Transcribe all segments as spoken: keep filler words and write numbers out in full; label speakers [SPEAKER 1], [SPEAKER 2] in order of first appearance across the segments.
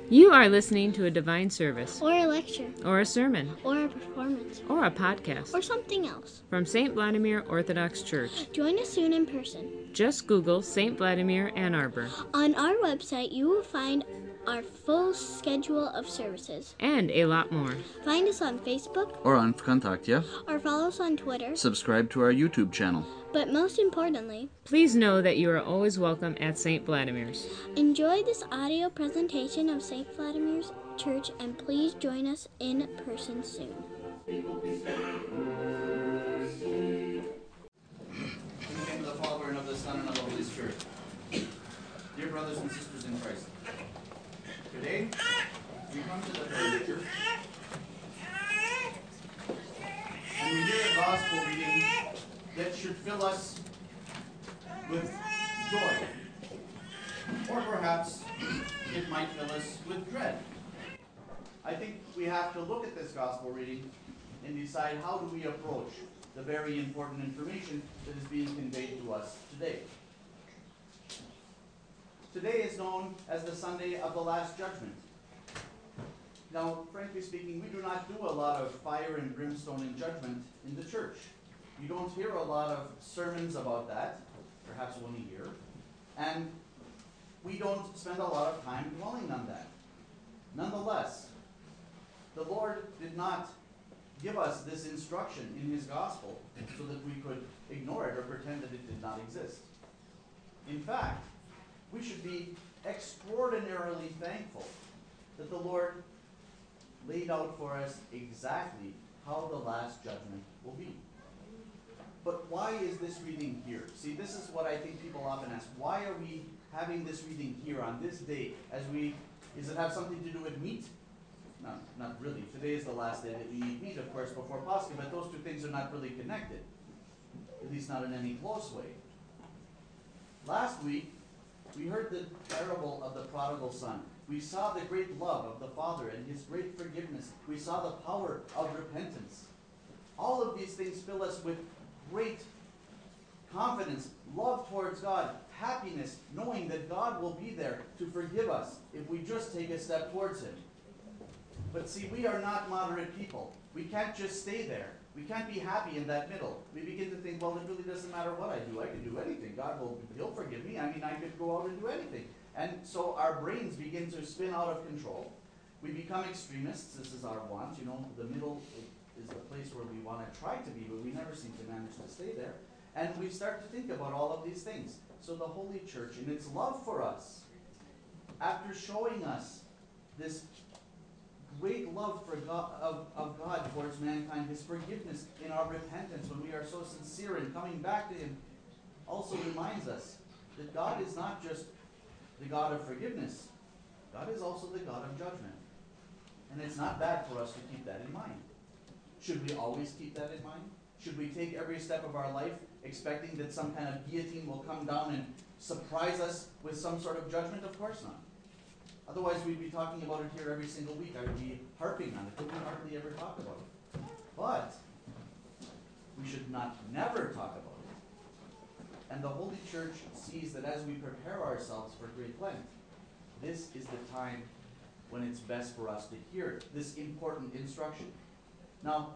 [SPEAKER 1] You are listening to a divine service,
[SPEAKER 2] or a lecture,
[SPEAKER 1] or a sermon,
[SPEAKER 2] or a performance,
[SPEAKER 1] or a podcast
[SPEAKER 2] or something else
[SPEAKER 1] from Saint Vladimir Orthodox Church.
[SPEAKER 2] Join us soon in person.
[SPEAKER 1] Just Google Saint Vladimir Ann Arbor.
[SPEAKER 2] On our website, you will find our full schedule of services.
[SPEAKER 1] And a lot more.
[SPEAKER 2] Find us on Facebook,
[SPEAKER 3] or on Vkontakte,
[SPEAKER 2] or follow us on Twitter.
[SPEAKER 3] Subscribe to our YouTube channel.
[SPEAKER 2] But most importantly,
[SPEAKER 1] please know that you are always welcome at Saint Vladimir's.
[SPEAKER 2] Enjoy this audio presentation of Saint Vladimir's Church, and please join us in person soon.
[SPEAKER 3] In the name of the Father, and of the Son, and of the Holy Spirit. Dear brothers and sisters in Christ, today we come to the Holy Church, and we hear a gospel reading that should fill us with joy, or perhaps it might fill us with dread. I think we have to look at this gospel reading and decide, how do we approach the very important information that is being conveyed to us today. Today is known as the Sunday of the Last Judgment. Now, frankly speaking, we do not do a lot of fire and brimstone and judgment in the church. You don't hear a lot of sermons about that, perhaps one a year, and we don't spend a lot of time dwelling on that. Nonetheless, the Lord did not give us this instruction in his gospel so that we could ignore it or pretend that it did not exist. In fact, we should be extraordinarily thankful that the Lord laid out for us exactly how the last judgment will be. But why is this reading here? See, this is what I think people often ask. Why are we having this reading here on this day? As we, does it have something to do with meat? No, not really. Today is the last day that we eat meat, of course, before Pascha, but those two things are not really connected, at least not in any close way. Last week, we heard the parable of the prodigal son. We saw the great love of the Father and his great forgiveness. We saw the power of repentance. All of these things fill us with great confidence, love towards God, happiness, knowing that God will be there to forgive us if we just take a step towards him. But see, we are not moderate people. We can't just stay there. We can't be happy in that middle. We begin to think, well, it really doesn't matter what I do. I can do anything. God will, he'll forgive me. I mean, I could go out and do anything. And so our brains begin to spin out of control. We become extremists. This is our want. You know, the middle is the place where we want to try to be, but we never seem to manage to stay there. And we start to think about all of these things. So the Holy Church, in its love for us, after showing us this great love for God, of, of God towards mankind, his forgiveness in our repentance when we are so sincere in coming back to him, also reminds us that God is not just the God of forgiveness. God is also the God of judgment. And it's not bad for us to keep that in mind. Should we always keep that in mind? Should we take every step of our life expecting that some kind of guillotine will come down and surprise us with some sort of judgment? Of course not. Otherwise, we'd be talking about it here every single week. I would be harping on it, but we hardly ever talk about it. But we should not never talk about it. And the Holy Church sees that as we prepare ourselves for Great Lent, this is the time when it's best for us to hear this important instruction. Now,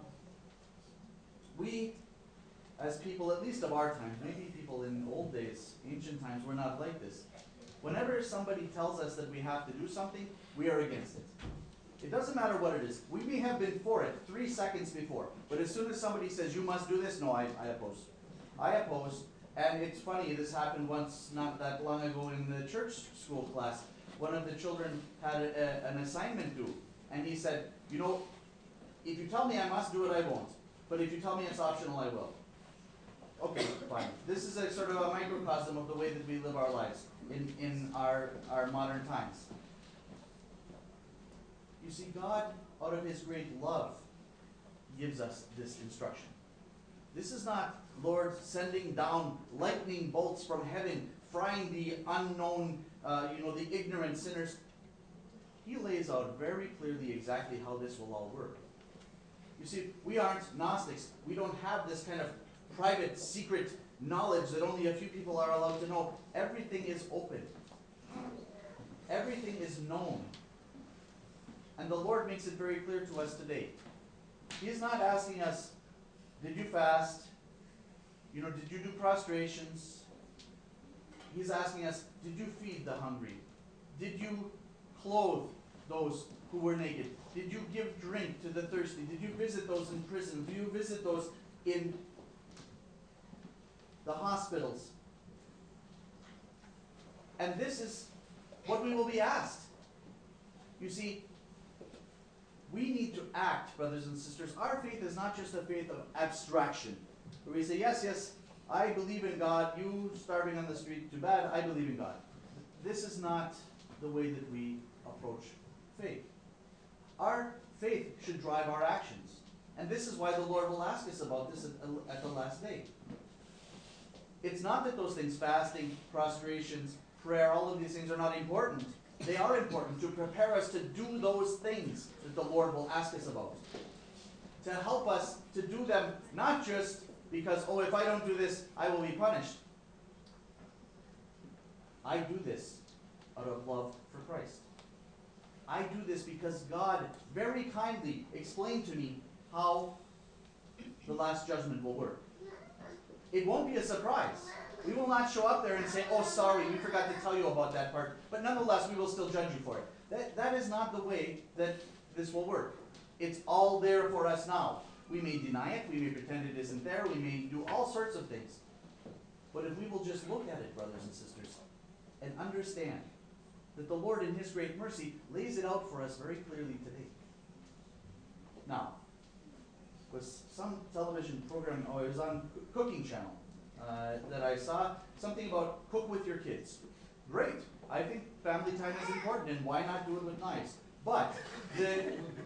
[SPEAKER 3] we, as people, at least of our time, maybe people in old days, ancient times, were not like this. Whenever somebody tells us that we have to do something, we are against it. It doesn't matter what it is. We may have been for it three seconds before, but as soon as somebody says, you must do this, no, I, I oppose. I oppose, and it's funny, this happened once not that long ago in the church school class. One of the children had a, a, an assignment due, and he said, you know, if you tell me I must do it, I won't. But if you tell me it's optional, I will. Okay, fine. This is a sort of a microcosm of the way that we live our lives in, in our, our modern times. You see, God, out of his great love, gives us this instruction. This is not Lord sending down lightning bolts from heaven, frying the unknown, uh, you know, the ignorant sinners. He lays out very clearly exactly how this will all work. You see, we aren't Gnostics. We don't have this kind of private, secret knowledge that only a few people are allowed to know. Everything is open. Everything is known. And the Lord makes it very clear to us today. He's not asking us, did you fast? You know, did you do prostrations? He's asking us, did you feed the hungry? Did you clothe those who were naked? Did you give drink to the thirsty? Did you visit those in prison? Do you visit those in the hospitals? And this is what we will be asked. You see, we need to act, brothers and sisters. Our faith is not just a faith of abstraction, where we say, yes, yes, I believe in God. You starving on the street, too bad, I believe in God. This is not the way that we approach faith. Our faith should drive our actions. And this is why the Lord will ask us about this at, at the last day. It's not that those things, fasting, prostrations, prayer, all of these things are not important. They are important to prepare us to do those things that the Lord will ask us about. To help us to do them, not just because, oh, if I don't do this, I will be punished. I do this out of love for Christ. I do this because God very kindly explained to me how the last judgment will work. It won't be a surprise. We will not show up there and say, oh, sorry, we forgot to tell you about that part. But nonetheless, we will still judge you for it. That, that is not the way that this will work. It's all there for us now. We may deny it. We may pretend it isn't there. We may do all sorts of things. But if we will just look at it, brothers and sisters, and understand that the Lord in His great mercy lays it out for us very clearly today. Now, was some television program, oh, it was on Cooking Channel, uh, that I saw, something about cook with your kids. Great. I think family time is important, and why not do it with knives? But the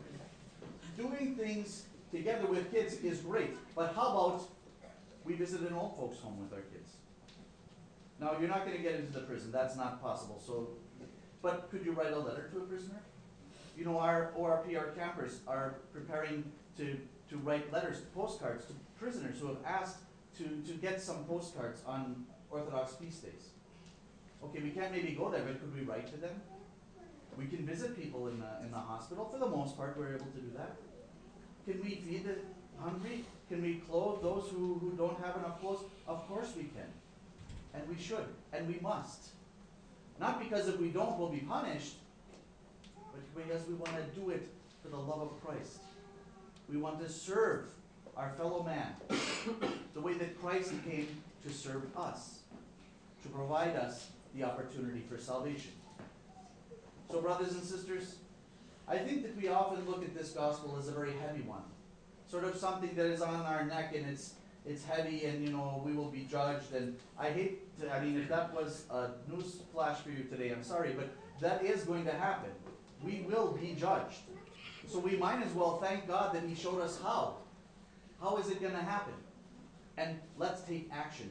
[SPEAKER 3] doing things together with kids is great. But how about we visit an old folks' home with our kids? Now, you're not going to get into the prison. That's not possible. So, but could you write a letter to a prisoner? You know, our O R P, our campers, are preparing to, to write letters, postcards to prisoners who have asked to, to get some postcards on Orthodox feast days. Okay, we can't maybe go there, but could we write to them? We can visit people in the, in the hospital. For the most part, we're able to do that. Can we feed the hungry? Can we clothe those who, who don't have enough clothes? Of course we can. And we should. And we must. Not because if we don't, we'll be punished, but because we want to do it for the love of Christ. We want to serve our fellow man the way that Christ came to serve us, to provide us the opportunity for salvation. So, brothers and sisters, I think that we often look at this gospel as a very heavy one, sort of something that is on our neck and it's it's heavy, and you know we will be judged. And I hate to, I mean, if that was a news flash for you today, I'm sorry, but that is going to happen. We will be judged. So we might as well thank God that He showed us how. How is it going to happen? And let's take action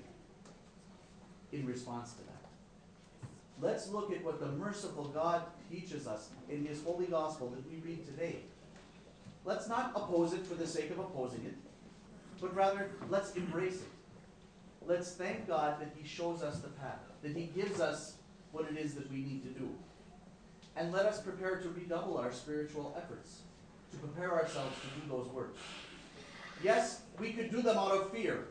[SPEAKER 3] in response to that. Let's look at what the merciful God teaches us in His holy gospel that we read today. Let's not oppose it for the sake of opposing it, but rather let's embrace it. Let's thank God that He shows us the path, that He gives us what it is that we need to do. And let us prepare to redouble our spiritual efforts, to prepare ourselves to do those works. Yes, we could do them out of fear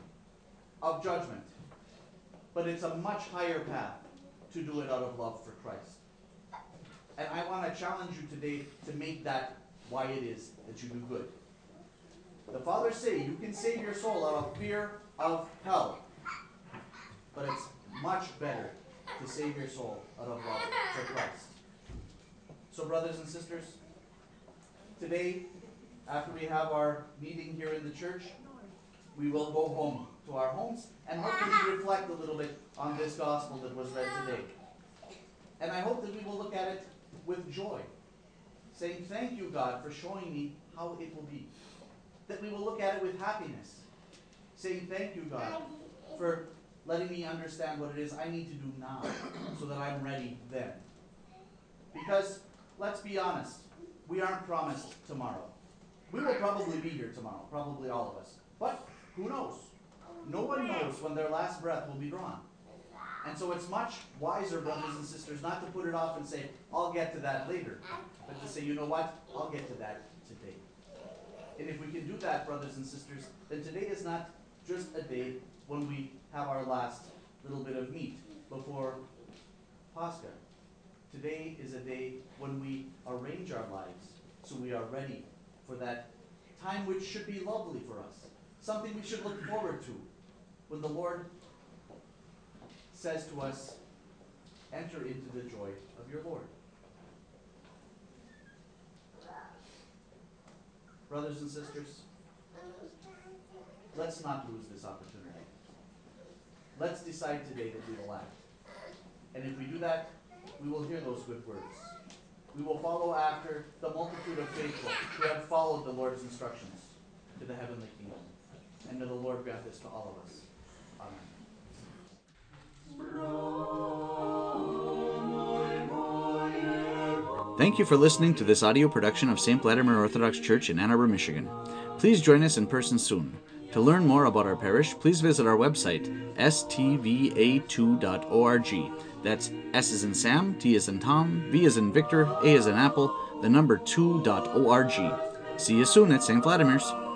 [SPEAKER 3] of judgment, but it's a much higher path to do it out of love for Christ. And I want to challenge you today to make that why it is that you do good. The fathers say you can save your soul out of fear of hell, but it's much better to save your soul out of love for Christ. So, brothers and sisters, today, after we have our meeting here in the church, we will go home to our homes and hopefully reflect a little bit on this gospel that was read today. And I hope that we will look at it with joy, saying, thank you, God, for showing me how it will be. That we will look at it with happiness, saying, thank you, God, for letting me understand what it is I need to do now so that I'm ready then. Because, let's be honest, we aren't promised tomorrow. We will probably be here tomorrow, probably all of us. But who knows? No one knows when their last breath will be drawn. And so it's much wiser, brothers and sisters, not to put it off and say, I'll get to that later, but to say, you know what, I'll get to that today. And if we can do that, brothers and sisters, then today is not just a day when we have our last little bit of meat before Pascha. Today is a day when we arrange our lives so we are ready for that time which should be lovely for us, something we should look forward to, when the Lord says to us, enter into the joy of your Lord. Brothers and sisters, let's not lose this opportunity. Let's decide today that we will act. And if we do that, we will hear those good words. We will follow after the multitude of faithful who have followed the Lord's instructions to the heavenly kingdom. And may the Lord grant this to all of us. Amen.
[SPEAKER 4] Thank you for listening to this audio production of Saint Vladimir Orthodox Church in Ann Arbor, Michigan. Please join us in person soon. To learn more about our parish, please visit our website, s t v a two dot org. That's S as in Sam, T as in Tom, V as in Victor, A as in Apple, the number two dot org. See you soon at Saint Vladimir's.